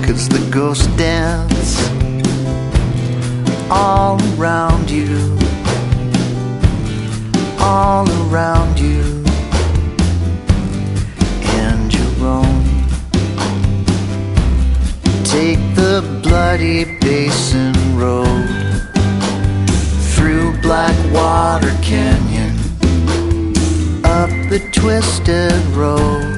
'cause the ghosts dance all around you, all around you, and your own. Take the Bloody Basin Road through Blackwater Canyon, up the twisted road